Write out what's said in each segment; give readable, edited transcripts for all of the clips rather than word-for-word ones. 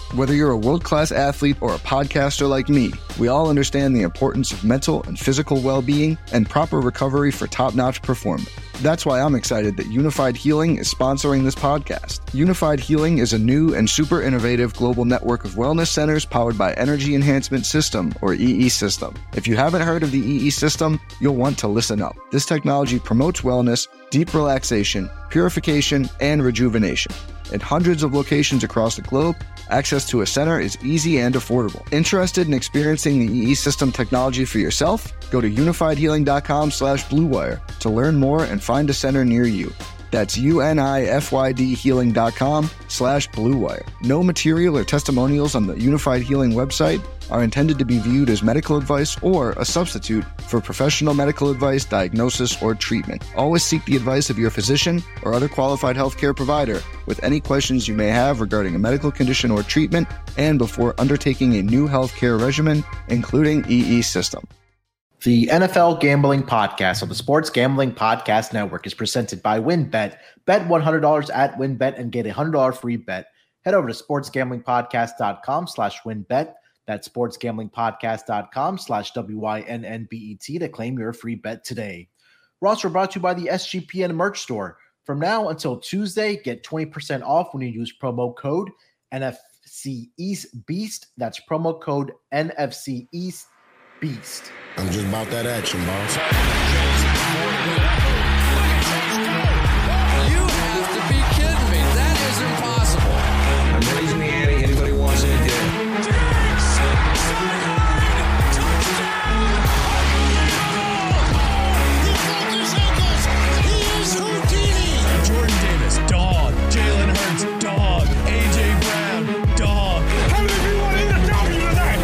Whether you're a world-class athlete or a podcaster like me, we all understand the importance of mental and physical well-being and proper recovery for top-notch performance. That's why I'm excited that Unified Healing is sponsoring this podcast. Unified Healing is a new and super innovative global network of wellness centers powered by Energy Enhancement System, or EE System. If you haven't heard of the EE System, you'll want to listen up. This technology promotes wellness, deep relaxation, purification, and rejuvenation. In hundreds of locations across the globe, access to a center is easy and affordable. Interested in experiencing the EE System technology for yourself? Go to unifiedhealing.com/bluewire to learn more and find a center near you. That's unifydhealing.com/bluewire. No material or testimonials on the Unified Healing website are intended to be viewed as medical advice or a substitute for professional medical advice, diagnosis, or treatment. Always seek the advice of your physician or other qualified healthcare provider with any questions you may have regarding a medical condition or treatment and before undertaking a new healthcare regimen, including EE System. The NFL Gambling Podcast on the Sports Gambling Podcast Network is presented by WynnBET. Bet $100 at WynnBET and get a $100 free bet. Head over to sportsgamblingpodcast.com/WynnBET. That's sportsgamblingpodcast.com/WYNNBET to claim your free bet today. We're also brought to you by the SGPN merch store. From now until Tuesday, get 20% off when you use promo code NFC East Beast. That's promo code NFC East Beast. I'm just about that action, boss. You have to be kidding me. That is impossible. I'm raising the ante. Anybody wants it, get it. Jordan Davis, dog. Jalen Hurts, dog. A.J. Brown, dog. How many of you want to eat a W tonight?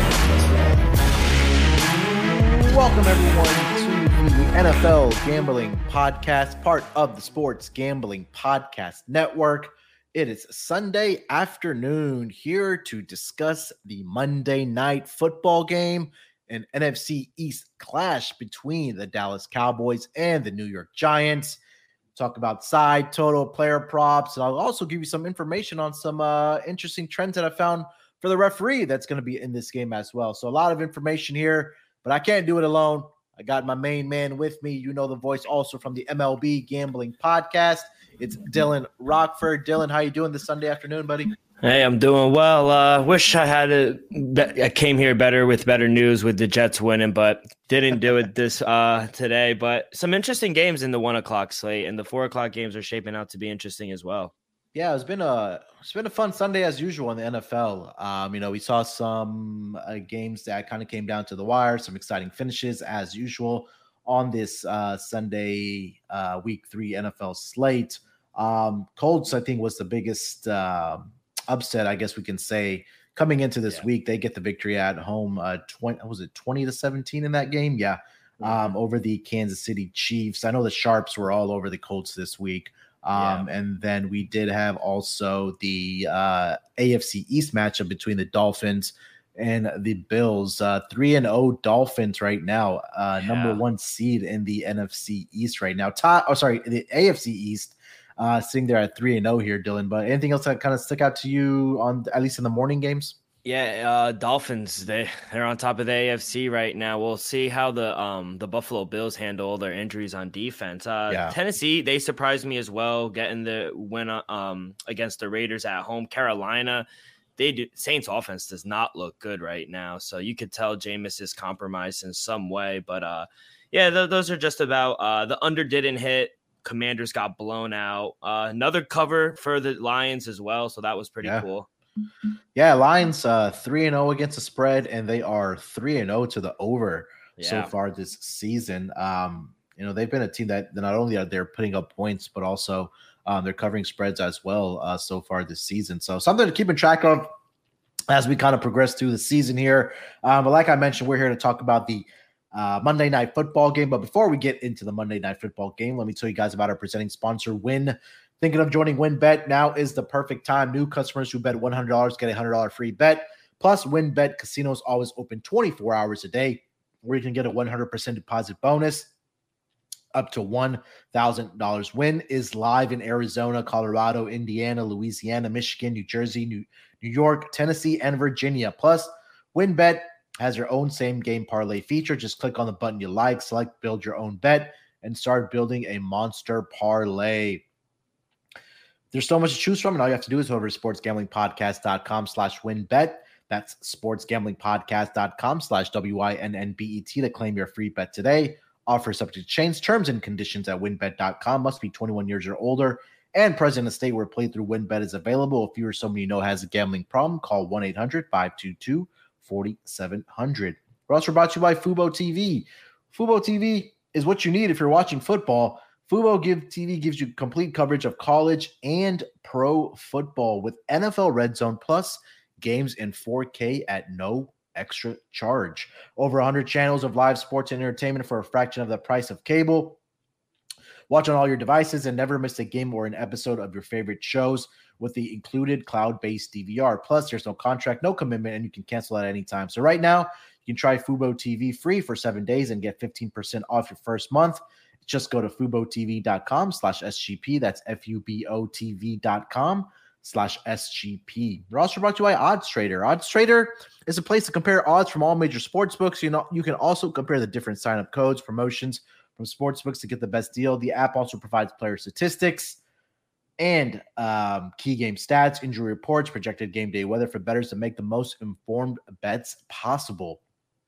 Welcome, everyone, to the NFL Gambling Podcast, part of the Sports Gambling Podcast Network. It is Sunday afternoon here to discuss the Monday Night Football game, an NFC East clash between the Dallas Cowboys and the New York Giants. Talk about side total, player props, and I'll also give you some information on some interesting trends that I found for the referee that's going to be in this game as well. So a lot of information here, but I can't do it alone. I got my main man with me. You know the voice also from the MLB Gambling Podcast. It's Dylan Rockford. Dylan, how you doing this Sunday afternoon, buddy? Hey, I'm doing well. Wish I had I came here better with better news with the Jets winning, but didn't do it this today. But some interesting games in the 1 o'clock slate, and the 4 o'clock games are shaping out to be interesting as well. Yeah, it's been a fun Sunday as usual in the NFL. We saw some games that kind of came down to the wire, some exciting finishes as usual on this Sunday week 3 NFL slate. Colts, I think, was the biggest upset, I guess we can say, coming into this week. They get the victory at home, 20-17 in that game? Yeah, over the Kansas City Chiefs. I know the Sharps were all over the Colts this week. And then we did have also the AFC East matchup between the Dolphins and the Bills. 3-0 Dolphins right now, number 1 seed in the NFC East right now. The AFC East sitting there at 3-0 here, Dylan. But anything else that kind of stuck out to you on at least in the morning games? Yeah, Dolphins, they're on top of the AFC right now. We'll see how the Buffalo Bills handle their injuries on defense. Tennessee, they surprised me as well, getting the win against the Raiders at home. Carolina, Saints offense does not look good right now, so you could tell Jameis is compromised in some way. But those are just about the under didn't hit. Commanders got blown out. Another cover for the Lions as well, so that was pretty cool. Yeah, Lions 3-0 against the spread, and they are 3-0 to the over so far this season. They've been a team that not only are they putting up points, but also they're covering spreads as well so far this season. So something to keep in track of as we kind of progress through the season here. But like I mentioned, we're here to talk about the Monday Night Football game. But before we get into the Monday Night Football game, let me tell you guys about our presenting sponsor, Wynn. Thinking of joining WynnBET? Now is the perfect time. New customers who bet $100 get a $100 free bet. Plus, WynnBET casinos always open 24 hours a day, where you can get a 100% deposit bonus up to $1,000. Wynn is live in Arizona, Colorado, Indiana, Louisiana, Michigan, New Jersey, New New York, Tennessee, and Virginia. Plus, WynnBET has your own same-game parlay feature. Just click on the button you like, select build your own bet, and start building a monster parlay. There's so much to choose from, and all you have to do is go over to sportsgamblingpodcast.com/WynnBET. That's sportsgamblingpodcast.com/WYNNBET to claim your free bet today. Offer subject to change. Terms and conditions at wynnbet.com. Must be 21 years or older and present in a state where playthrough WynnBET is available. If you or someone you know has a gambling problem, call 1-800-522-4700. We're also brought to you by Fubo TV. Fubo TV is what you need if you're watching football. Fubo TV gives you complete coverage of college and pro football with NFL Red Zone Plus games in 4K at no extra charge. Over 100 channels of live sports and entertainment for a fraction of the price of cable. Watch on all your devices and never miss a game or an episode of your favorite shows with the included cloud-based DVR. Plus, there's no contract, no commitment, and you can cancel at any time. So right now, you can try Fubo TV free for 7 days and get 15% off your first month. Just go to FuboTV.com/SGP. That's FuboTV.com/SGP. We're also brought to you by OddsTrader. OddsTrader is a place to compare odds from all major sports books. You can also compare the different sign-up codes, promotions from sports books to get the best deal. The app also provides player statistics and key game stats, injury reports, projected game day weather for bettors to make the most informed bets possible.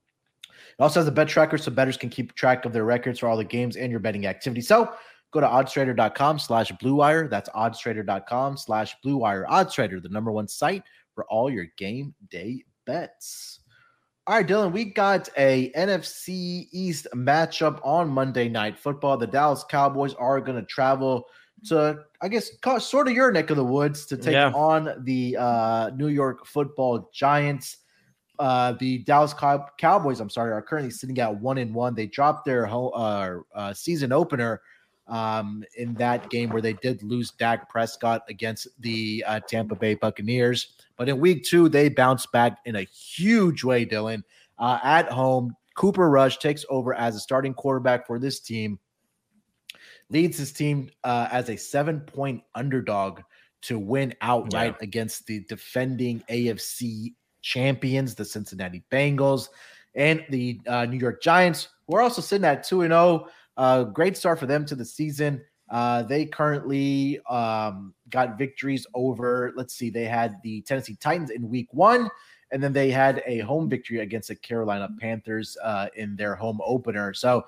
It also has a bet tracker so bettors can keep track of their records for all the games and your betting activity. So go to oddstrader.com/bluewire. That's oddstrader.com/bluewire. OddsTrader, the number one site for all your game day bets. All right, Dylan, we got a NFC East matchup on Monday Night Football. The Dallas Cowboys are going to travel to, I guess, sort of your neck of the woods to take on the New York Football Giants. The Dallas Cowboys, are currently sitting at 1-1. They dropped their season opener in that game where they did lose Dak Prescott against the Tampa Bay Buccaneers. But in week 2, they bounced back in a huge way, Dylan. At home, Cooper Rush takes over as a starting quarterback for this team, leads his team as a 7-point underdog to win outright against the defending AFC champions, the Cincinnati Bengals, and the New York Giants, who are also sitting at 2-0. Great start for them to the season. They currently got victories over, they had the Tennessee Titans in week 1, and then they had a home victory against the Carolina Panthers in their home opener. So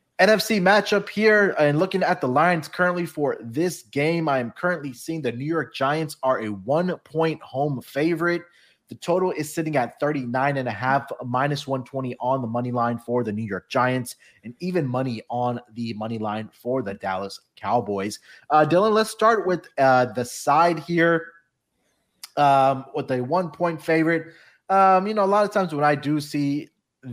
NFC matchup here, and looking at the lines currently for this game, I am currently seeing the New York Giants are a 1-point home favorite. The total is sitting at 39.5, minus 120 on the money line for the New York Giants, and even money on the money line for the Dallas Cowboys. Dylan, let's start with the side here with a 1-point favorite. A lot of times when I do see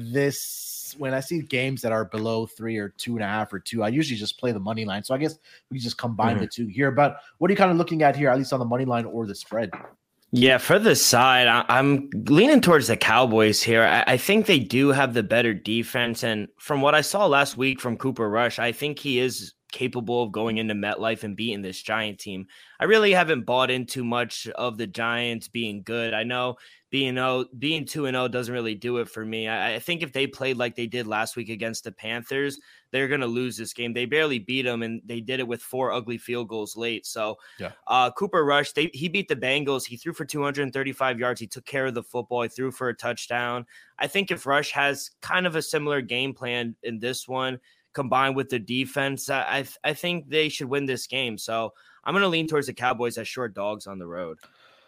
this, when I see games that are below 3 or 2.5 or 2, I usually just play the money line. So I guess we just combine the two here. But what are you kind of looking at here, at least on the money line or the spread? Yeah, for the side, I'm leaning towards the Cowboys here. I think they do have the better defense. And from what I saw last week from Cooper Rush, I think he is capable of going into MetLife and beating this Giant team. I really haven't bought into much of the Giants being good. I know being 2-0 doesn't really do it for me. I think if they played like they did last week against the Panthers, they're going to lose this game. They barely beat them, and they did it with 4 ugly field goals late. So Cooper Rush, he beat the Bengals. He threw for 235 yards. He took care of the football. He threw for a touchdown. I think if Rush has kind of a similar game plan in this one, combined with the defense, I think they should win this game. So I'm going to lean towards the Cowboys as short dogs on the road.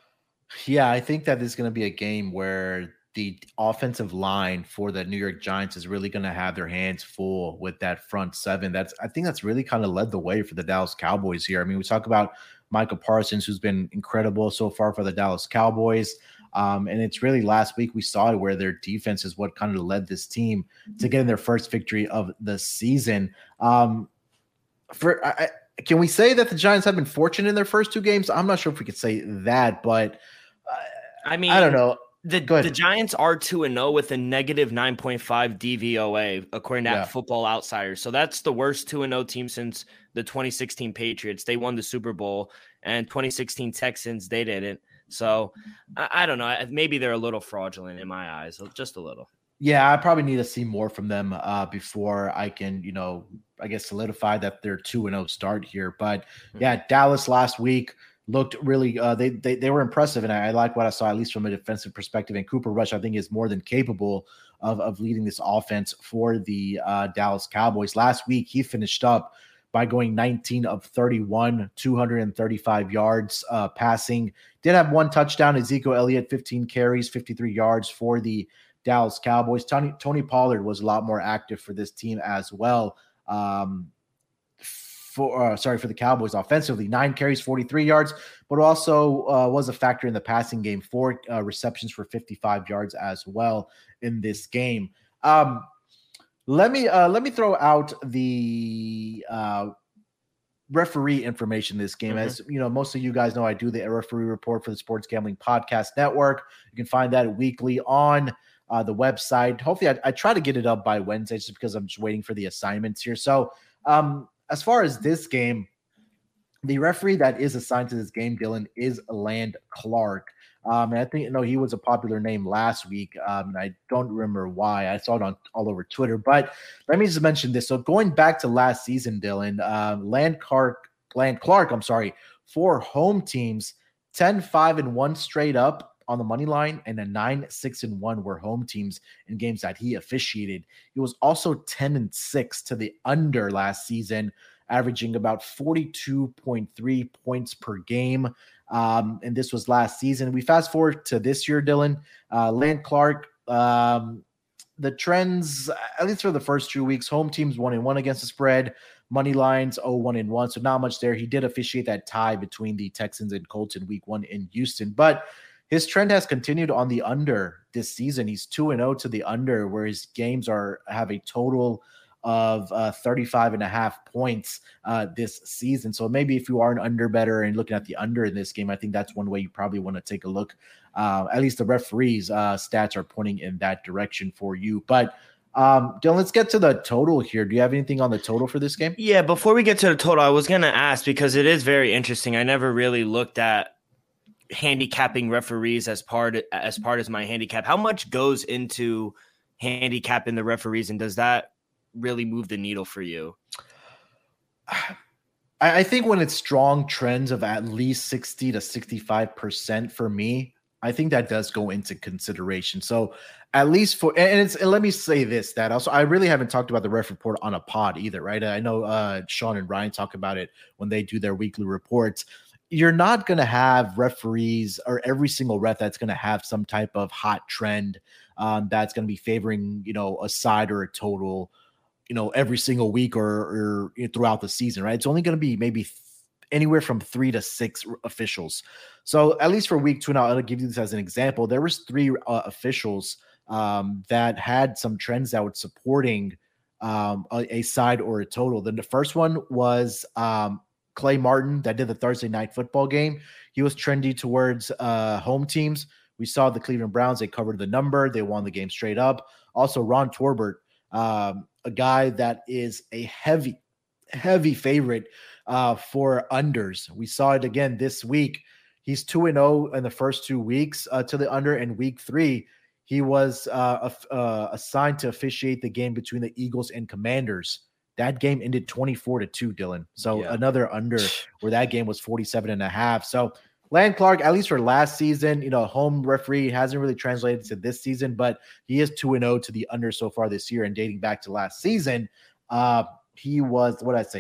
Yeah, I think that this is going to be a game where the offensive line for the New York Giants is really going to have their hands full with that front seven. I think that's really kind of led the way for the Dallas Cowboys here. I mean, we talk about Micah Parsons, who's been incredible so far for the Dallas Cowboys. And it's really last week we saw where their defense is what kind of led this team to getting their first victory of the season. Can we say that the Giants have been fortunate in their first 2 games? I'm not sure if we could say that, but I don't know. The Giants are 2-0 with a negative 9.5 DVOA, according to Football Outsiders. So that's the worst 2-0 team since the 2016 Patriots. They won the Super Bowl, and 2016 Texans, they didn't. So I don't know. Maybe they're a little fraudulent in my eyes, just a little. Yeah, I probably need to see more from them before I can, I guess solidify that they're 2-0 start here. But yeah, Dallas last week looked really they were impressive, and I like what I saw, at least from a defensive perspective. And Cooper Rush, I think, is more than capable of leading this offense for the Dallas Cowboys. Last week, he finished up by going 19 of 31, 235 yards passing. Did have one touchdown. Ezekiel Elliott, 15 carries, 53 yards for the Dallas Cowboys. Tony Pollard was a lot more active for this team as well. For the Cowboys offensively, 9 carries, 43 yards, but also was a factor in the passing game. 4 receptions for 55 yards as well in this game. Let me throw out the referee information this game. As you know, most of you guys know, I do the referee report for the Sports Gambling Podcast Network. You can find that weekly on the website. Hopefully I try to get it up by Wednesday, just because I'm just waiting for the assignments here. So as far as this game, the referee that is assigned to this game, Dylan, is Land Clark. And I think, he was a popular name last week. And I don't remember why. I saw it all over Twitter. But let me just mention this. So going back to last season, Dylan, Land Clark, for home teams, 10-5-1 straight up on the money line, and a 9-6-1 were home teams in games that he officiated. He was also 10-6 to the under last season, averaging about 42.3 points per game. And this was last season. We fast forward to this year, Dylan. Land Clark, the trends, at least for the first 2 weeks, home teams 1-1 against the spread, money lines 0-1-1. So not much there. He did officiate that tie between the Texans and Colts in week 1 in Houston, but his trend has continued on the under this season. He's 2-0 to the under, where his games have a total of 35.5 points this season. So maybe if you are an under bettor and looking at the under in this game, I think that's one way you probably want to take a look. At least the referees' stats are pointing in that direction for you. But Dylan, let's get to the total here. Do you have anything on the total for this game? Yeah, before we get to the total, I was going to ask, because it is very interesting. I never really looked at handicapping referees as part of my handicap. How much goes into handicapping the referees, and does that really move the needle for you? I think when it's strong trends of at least 60 to 65% for me, I think that does go into consideration. So at least and let me say this, that also, I really haven't talked about the ref report on a pod either, right? I know Sean and Ryan talk about it when they do their weekly reports. You're not going to have referees, or every single ref that's going to have some type of hot trend that's going to be favoring, a side or a total, every single week or throughout the season, right? It's only going to be maybe anywhere from 3 to 6 officials. So at least for week 2, now I'll give you this as an example. There was 3 officials that had some trends that were supporting a side or a total. Then the first one was Clay Martin, that did the Thursday night football game. He was trendy towards home teams. We saw the Cleveland Browns. They covered the number. They won the game straight up. Also, Ron Torbert, a guy that is a heavy favorite for unders. We saw it again this week. He's 2-0 in the first 2 weeks to the under. In week 3, he was assigned to officiate the game between the Eagles and Commanders. That game ended 24-2, Dylan. So another under, where that game was 47.5. So Land Clark, at least for last season, home referee, hasn't really translated to this season, but he is 2-0 to the under so far this year. And dating back to last season, he was,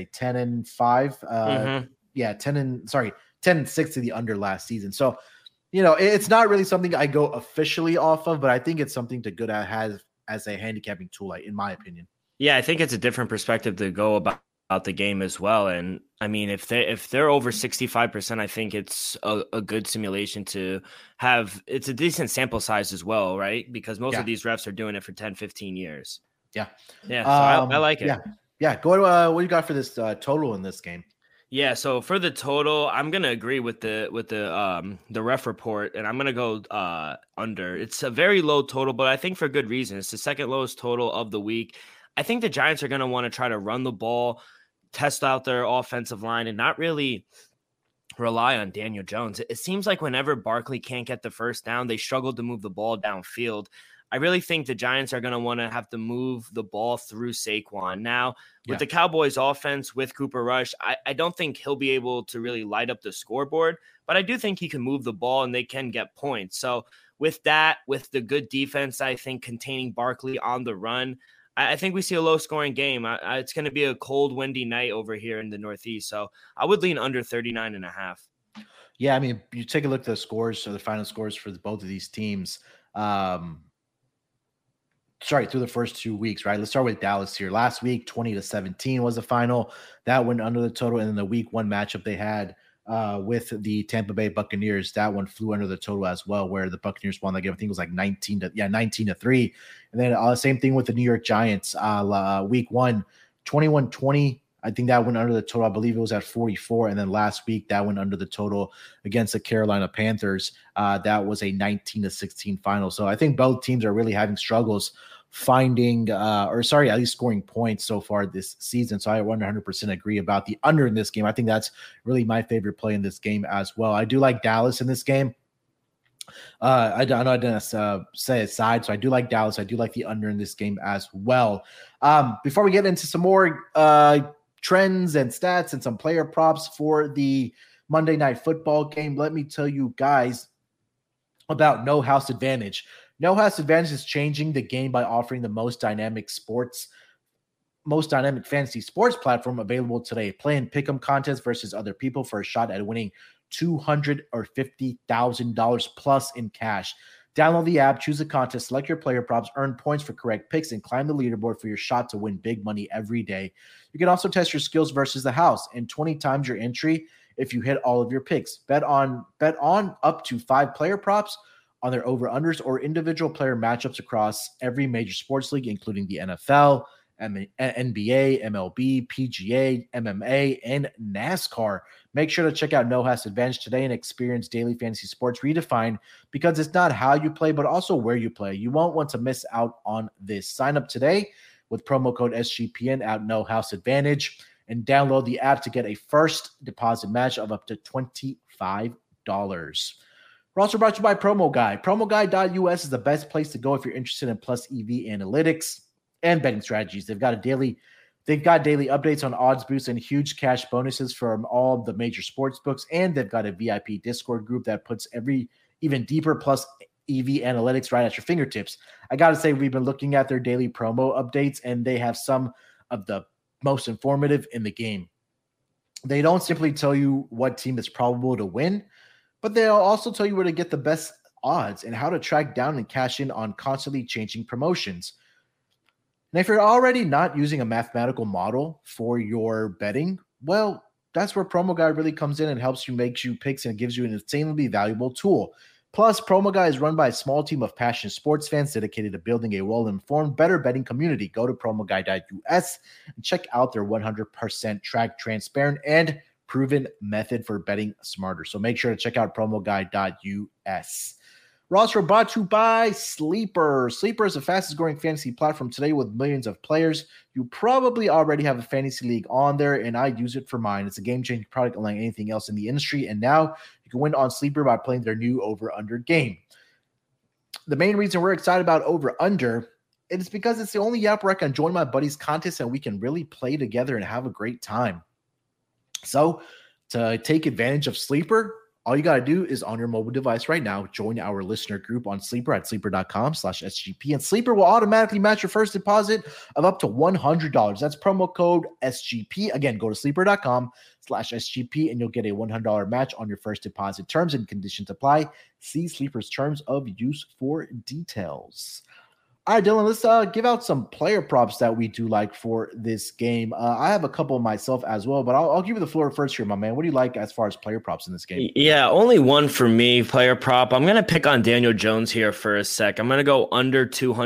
10-5? 10-6 to the under last season. So, it's not really something I go officially off of, but I think it's something to good at has as a handicapping tool, in my opinion. Yeah, I think it's a different perspective to go about the game as well. And I mean, if they're over 65%, I think it's a good simulation to have. It's a decent sample size as well, right? Because most of these refs are doing it for 10, 15 years. Yeah. Yeah. So I like it. Yeah. Go to what do you got for this total in this game? Yeah, so for the total, I'm gonna agree with the ref report, and I'm gonna go under. It's a very low total, but I think for good reason. It's the second lowest total of the week. I think the Giants are gonna want to try to run the ball, test out their offensive line, and not really rely on Daniel Jones. It seems like whenever Barkley can't get the first down, they struggle to move the ball downfield. I really think the Giants are going to want to have to move the ball through Saquon. Now, with the Cowboys offense, with Cooper Rush, I don't think he'll be able to really light up the scoreboard, but I do think he can move the ball and they can get points. So with that, with the good defense, I think containing Barkley on the run, I think we see a low-scoring game. It's going to be a cold, windy night over here in the Northeast, so I would lean under 39.5. Yeah, I mean, you take a look at the scores, so the final scores for both of these teams. Through the first 2 weeks, right? Let's start with Dallas here. Last week, 20-17 was the final. That went under the total, and then the week 1 matchup they had with the Tampa Bay Buccaneers, that one flew under the total as well, where the Buccaneers won that game. I think it was like 19-3. And then same thing with the New York Giants. Week 1, 21-20. I think that went under the total. I believe it was at 44. And then last week, that went under the total against the Carolina Panthers. That was a 19-16 final. So I think both teams are really having struggles finding at least scoring points so far this season. So I 100% agree about the under in this game. I think that's really my favorite play in this game as well. I do like Dallas in this game. I know I didn't say it side, so I do like Dallas. I do like the under in this game as well. Before we get into some more trends and stats and some player props for the Monday Night Football game, let me tell you guys about No House Advantage. No House Advantage is changing the game by offering the most dynamic fantasy sports platform available today. Play in pick'em contests versus other people for a shot at winning $200,000 or $50,000 plus in cash. Download the app, choose a contest, select your player props, earn points for correct picks, and climb the leaderboard for your shot to win big money every day. You can also test your skills versus the house and 20 times your entry if you hit all of your picks. Bet on up to 5 player props on their over-unders or individual player matchups across every major sports league, including the NFL, NBA, MLB, PGA, MMA, and NASCAR. Make sure to check out No House Advantage today and experience daily fantasy sports redefined, because it's not how you play, but also where you play. You won't want to miss out on this. Sign up today with promo code SGPN at No House Advantage and download the app to get a first deposit match of up to $25. We're also brought to you by Promo Guide. PromoGuide.us is the best place to go if you're interested in plus EV analytics and betting strategies. They've got daily updates on odds boosts and huge cash bonuses from all the major sports books, and they've got a VIP Discord group that puts even deeper plus EV analytics right at your fingertips. I got to say, we've been looking at their daily promo updates, and they have some of the most informative in the game. They don't simply tell you what team is probable to win, but they'll also tell you where to get the best odds and how to track down and cash in on constantly changing promotions. And if you're already not using a mathematical model for your betting, well, that's where Promo Guide really comes in and helps you make you picks and gives you an insanely valuable tool. Plus, Promo Guide is run by a small team of passionate sports fans dedicated to building a well-informed, better betting community. Go to promoguide.us and check out their 100% tracked, transparent, and proven method for betting smarter. So make sure to check out promoguide.us. We're also brought to you by Sleeper. Sleeper is the fastest growing fantasy platform today with millions of players. You probably already have a fantasy league on there, and I use it for mine. It's a game-changing product unlike anything else in the industry, and now you can win on Sleeper by playing their new over-under game. The main reason we're excited about over-under is because it's the only app where I can join my buddies' contests and we can really play together and have a great time. So to take advantage of Sleeper, all you got to do is on your mobile device right now, join our listener group on Sleeper at sleeper.com/SGP, and Sleeper will automatically match your first deposit of up to $100. That's promo code SGP. Again, go to sleeper.com/SGP and you'll get a $100 match on your first deposit. Terms and conditions apply. See Sleeper's terms of use for details. All right, Dylan, let's give out some player props that we do like for this game. I have a couple myself as well, but I'll give you the floor first here, my man. What do you like as far as player props in this game? Yeah, only one for me, player prop. I'm going to pick on Daniel Jones here for a sec. I'm going to go under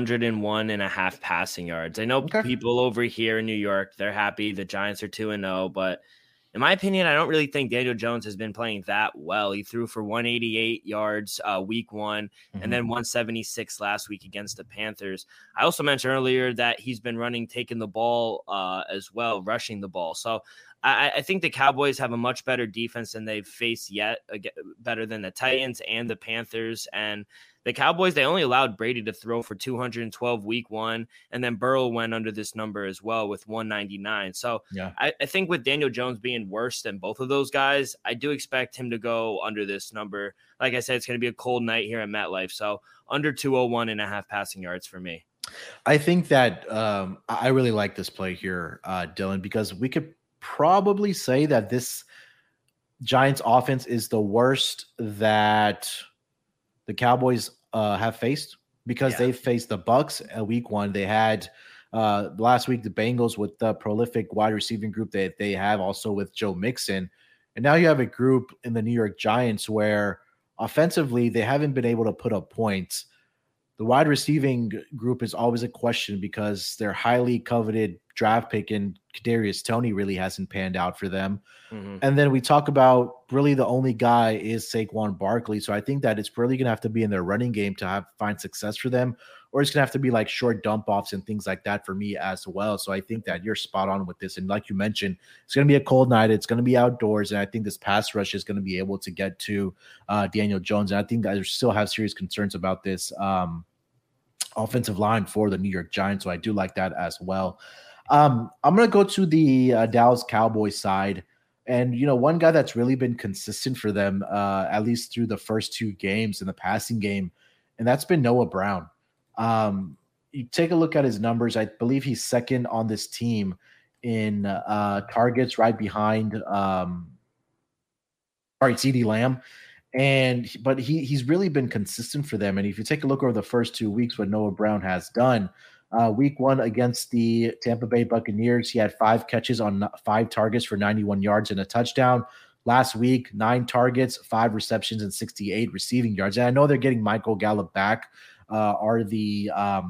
201.5 passing yards. I know people over here in New York, they're happy. The Giants are 2-0, but in my opinion, I don't really think Daniel Jones has been playing that well. He threw for 188 yards week 1 and then 176 last week against the Panthers. I also mentioned earlier that he's been taking the ball as well, rushing the ball. So I think the Cowboys have a much better defense than they've faced yet, better than the Titans and the Panthers. And the Cowboys, they only allowed Brady to throw for 212 week 1, and then Burrow went under this number as well with 199. So I think with Daniel Jones being worse than both of those guys, I do expect him to go under this number. Like I said, it's going to be a cold night here at MetLife. So under 201.5 passing yards for me. I think that I really like this play here, Dylan, because we could probably say that this Giants offense is the worst that the Cowboys have faced, because they faced the Bucs week 1. They had last week the Bengals with the prolific wide receiving group that they have, also with Joe Mixon. And now you have a group in the New York Giants where offensively they haven't been able to put up points. The wide receiving group is always a question because their highly coveted draft pick in Kadarius Toney really hasn't panned out for them. And then we talk about really the only guy is Saquon Barkley. So I think that it's really going to have to be in their running game to find success for them, or it's going to have to be like short dump offs and things like that for me as well. So I think that you're spot on with this. And like you mentioned, it's going to be a cold night. It's going to be outdoors. And I think this pass rush is going to be able to get to Daniel Jones. And I think I still have serious concerns about this offensive line for the New York Giants. So I do like that as well. I'm going to go to the Dallas Cowboys side. And, one guy that's really been consistent for them, at least through the first 2 games in the passing game, and that's been Noah Brown. You take a look at his numbers. I believe he's second on this team in targets, right behind CeeDee Lamb. But he's really been consistent for them. And if you take a look over the first 2 weeks, what Noah Brown has done, week 1 against the Tampa Bay Buccaneers, he had 5 catches on 5 targets for 91 yards and a touchdown. Last week, 9 targets, 5 receptions, and 68 receiving yards. And I know they're getting Michael Gallup back, the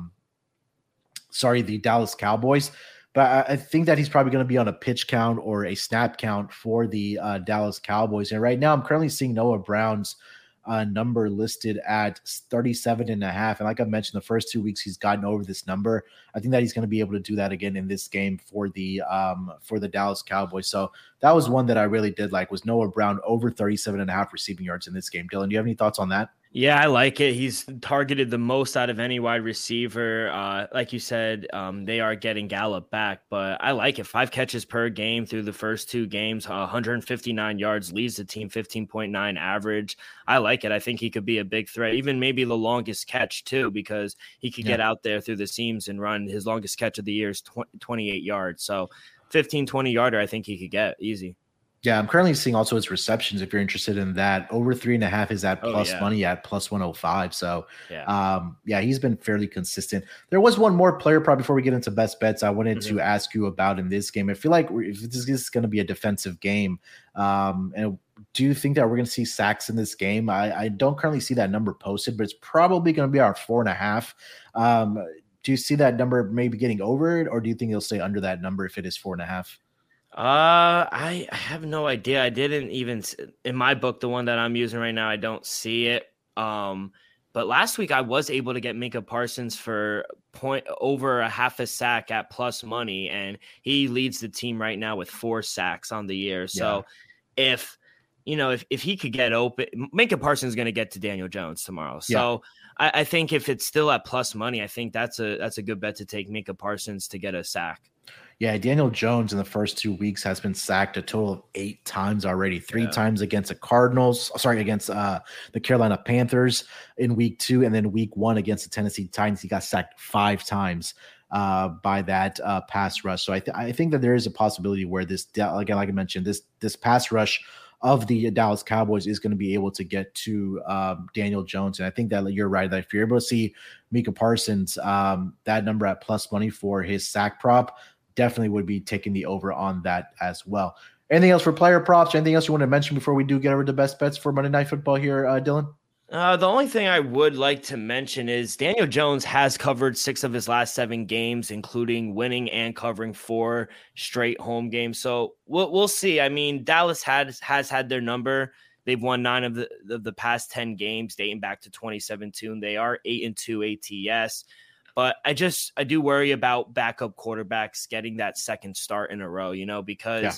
Dallas Cowboys. But I think that he's probably going to be on a pitch count or a snap count for the Dallas Cowboys. And right now I'm currently seeing Noah Brown's number listed at 37.5. And like I mentioned, the first 2 weeks he's gotten over this number. I think that he's going to be able to do that again in this game for the Dallas Cowboys. So that was one that I really did like, was Noah Brown over 37.5 receiving yards in this game. Dylan, do you have any thoughts on that? Yeah, I like it. He's targeted the most out of any wide receiver. Like you said, they are getting Gallup back, but I like it. 5 catches per game through the first 2 games, 159 yards, leads the team 15.9 average. I like it. I think he could be a big threat, even maybe the longest catch too, because he could get out there through the seams and run. His longest catch of the year is 28 yards. So 15, 20 yarder, I think he could get easy. Yeah, I'm currently seeing also his receptions. If you're interested in that, over 3.5 is at plus money at plus 105. So, he's been fairly consistent. There was one more player prop before we get into best bets I wanted to ask you about in this game. I feel like if this is going to be a defensive game, and do you think that we're going to see sacks in this game? I don't currently see that number posted, but it's probably going to be our 4.5. Do you see that number maybe getting over it, or do you think it'll stay under that number if it is 4.5? I have no idea. I didn't even, in my book, the one that I'm using right now, I don't see it. But last week I was able to get Micah Parsons for over a half a sack at plus money, and he leads the team right now with 4 sacks on the year. So if he could get open, Micah Parsons is going to get to Daniel Jones tomorrow. So I think if it's still at plus money, I think that's a good bet to take Micah Parsons to get a sack. Yeah, Daniel Jones in the first 2 weeks has been sacked a total of 8 times already. 3 times against against the Carolina Panthers in week 2, and then week 1 against the Tennessee Titans, he got sacked 5 times by that pass rush. So I think that there is a possibility where this, again, like I mentioned, this pass rush of the Dallas Cowboys is going to be able to get to Daniel Jones. And I think that you're right, that if you're able to see Micah Parsons, that number at plus money for his sack prop, definitely would be taking the over on that as well. Anything else for player props? Anything else you want to mention before we do get over to best bets for Monday Night Football here, Dylan? The only thing I would like to mention is Daniel Jones has covered 6 of his last 7 games, including winning and covering 4 straight home games. So we'll see. I mean, Dallas has had their number. They've won 9 of the past 10 games dating back to 2017. They are 8-2 ATS. But I do worry about backup quarterbacks getting that second start in a row, because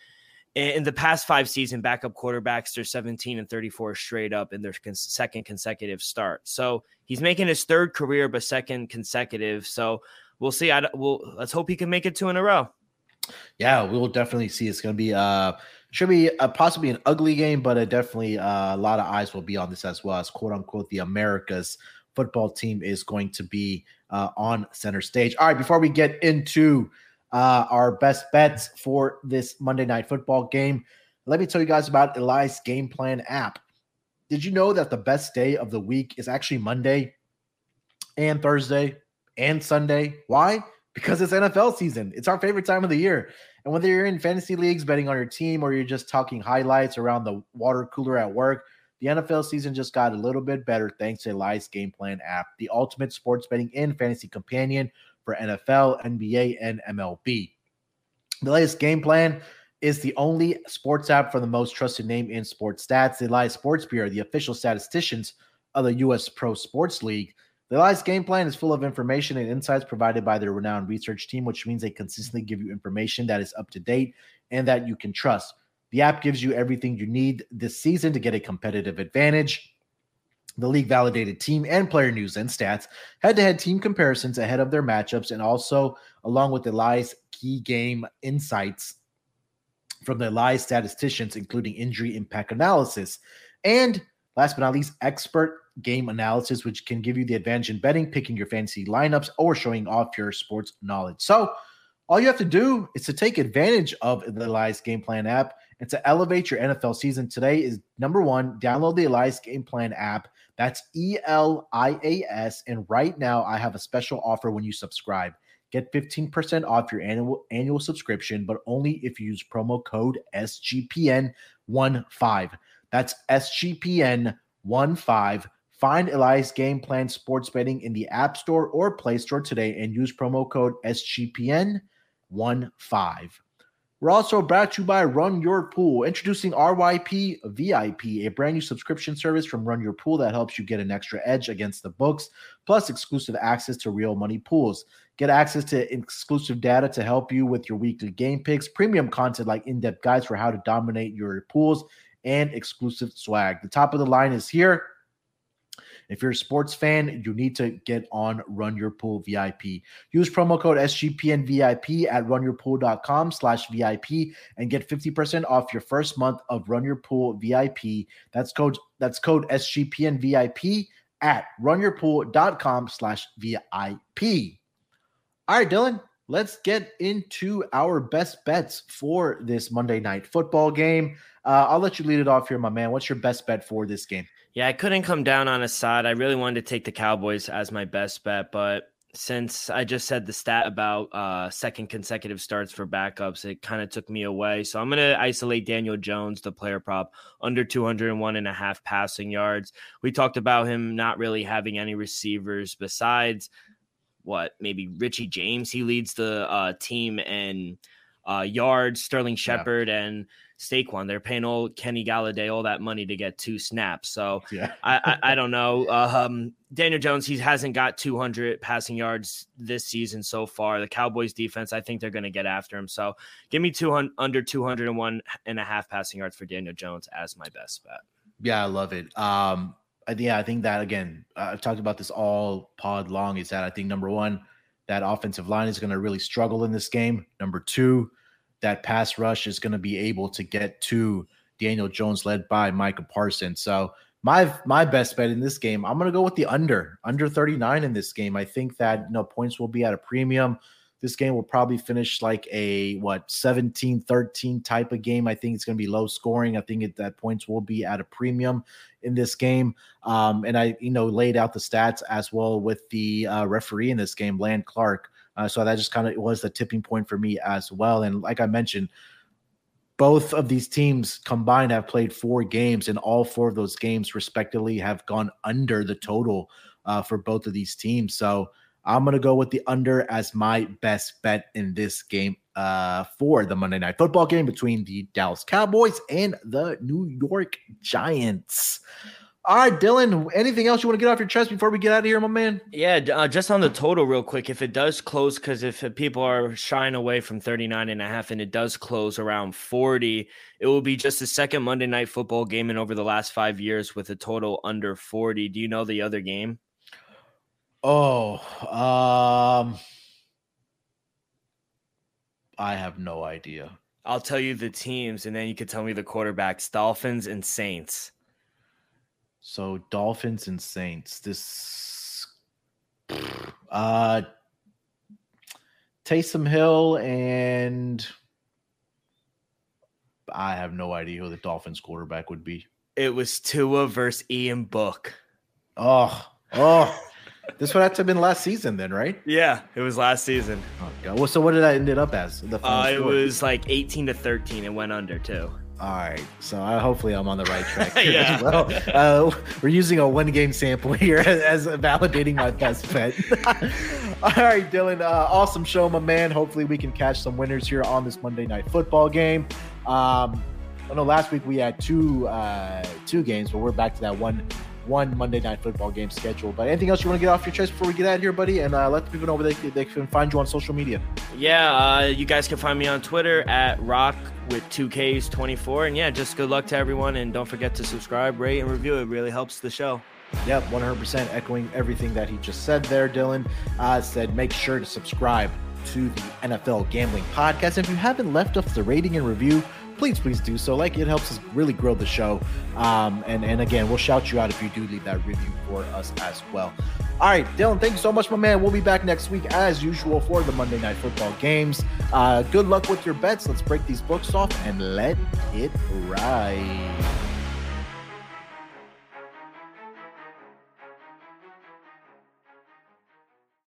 in the past 5 seasons, backup quarterbacks, they're 17-34 straight up in their second consecutive start. So he's making his 3rd career, but 2nd consecutive. So we'll see. Let's hope he can make it 2 in a row. Yeah, we'll definitely see. It's going to be should be possibly an ugly game, but definitely a lot of eyes will be on this as well, as quote unquote the America's football team is going to be on center stage. All right, before we get into our best bets for this Monday Night Football game, let me tell you guys about Eli's Game Plan app. Did you know that the best day of the week is actually Monday and Thursday and Sunday? Why? Because it's NFL season. It's our favorite time of the year. And whether you're in fantasy leagues, betting on your team, or you're just talking highlights around the water cooler at work, the NFL season just got a little bit better thanks to Eli's Game Plan app, the ultimate sports betting and fantasy companion for NFL, NBA, and MLB. The latest Game Plan is the only sports app for the most trusted name in sports stats. The Eli Sports Bureau, the official statisticians of the U.S. Pro Sports League. The Eli's Game Plan is full of information and insights provided by their renowned research team, which means they consistently give you information that is up to date and that you can trust. The app gives you everything you need this season to get a competitive advantage. The league-validated team and player news and stats, head-to-head team comparisons ahead of their matchups, and also along with Eli's key game insights from the Eli's statisticians, including injury impact analysis. And last but not least, expert game analysis, which can give you the advantage in betting, picking your fantasy lineups, or showing off your sports knowledge. So all you have to do is to take advantage of the Eli's Game Plan app and to elevate your NFL season. Today is number 1, download the Eli's Game Plan app. That's ELIAS. And right now I have a special offer when you subscribe. Get 15% off your annual subscription, but only if you use promo code SGPN15. That's SGPN15. Find Eli's Game Plan sports betting in the App Store or Play Store today and use promo code SGPN15. We're also brought to you by Run Your Pool. Introducing RYP VIP, a brand new subscription service from Run Your Pool that helps you get an extra edge against the books, plus exclusive access to real money pools. Get access to exclusive data to help you with your weekly game picks, premium content like in-depth guides for how to dominate your pools, and exclusive swag. The top of the line is here. If you're a sports fan, you need to get on Run Your Pool VIP. Use promo code SGPNVIP at runyourpool.com/VIP and get 50% off your first month of Run Your Pool VIP. That's code SGPNVIP at runyourpool.com/VIP. All right, Dylan, let's get into our best bets for this Monday Night Football game. I'll let you lead it off here, my man. What's your best bet for this game? Yeah, I couldn't come down on a side. I really wanted to take the Cowboys as my best bet, but since I just said the stat about second consecutive starts for backups, it kind of took me away. So I'm going to isolate Daniel Jones, the player prop, under 201.5 passing yards. We talked about him not really having any receivers besides maybe Richie James. He leads the team in yards, Sterling Shepard, and Saquon. They're paying old Kenny Galladay all that money to get 2 snaps. So I don't know. Daniel Jones, he hasn't got 200 passing yards this season so far. The Cowboys defense, I think they're going to get after him. So give me under 201.5 passing yards for Daniel Jones as my best bet. Yeah, I love it. I think that, again, I've talked about this all pod long, is that I think, number 1, that offensive line is going to really struggle in this game. Number 2, that pass rush is going to be able to get to Daniel Jones, led by Micah Parsons. So my best bet in this game, I'm going to go with the under 39 in this game. I think that points will be at a premium. This game will probably finish like a 17-13 type of game. I think it's going to be low scoring. I think that points will be at a premium in this game. And I laid out the stats as well with the referee in this game, Land Clark. So that just kind of was the tipping point for me as well. And like I mentioned, both of these teams combined have played 4 games, and all 4 of those games respectively have gone under the total for both of these teams. So I'm going to go with the under as my best bet in this game for the Monday Night Football game between the Dallas Cowboys and the New York Giants. All right, Dylan, anything else you want to get off your chest before we get out of here, my man? Yeah, just on the total real quick, if it does close, because if people are shying away from 39.5 and it does close around 40, it will be just the second Monday Night Football game in over the last 5 years with a total under 40. Do you know the other game? I have no idea. I'll tell you the teams, and then you can tell me the quarterbacks. Dolphins and Saints. So Dolphins and Saints. Taysom Hill, and I have no idea who the Dolphins quarterback would be. It was Tua versus Ian Book. Oh. This would have to have been last season then, right? Yeah, it was last season. Oh, God. Well, so what did that end up as? It was like 18-13. It went under too. All right, so hopefully I'm on the right track here as well. We're using a 1-game sample here as validating my best bet. All right, Dylan, awesome show, my man. Hopefully we can catch some winners here on this Monday Night Football game. I know last week we had two games, but we're back to that one Monday Night Football game schedule. But anything else you want to get off your chest before we get out of here, buddy? And let the people know where they can find you on social media. Yeah, you guys can find me on Twitter at rock with 2Ks24. And yeah, just good luck to everyone. And don't forget to subscribe, rate, and review. It really helps the show. Yep, 100% echoing everything that he just said there, Dylan. Said make sure to subscribe to the NFL Gambling Podcast. If you haven't left us the rating and review, please do so. It helps us really grow the show. And again, we'll shout you out if you do leave that review for us as well. All right, Dylan, thank you so much, my man. We'll be back next week as usual for the Monday Night Football games. Good luck with your bets. Let's break these books off and let it ride.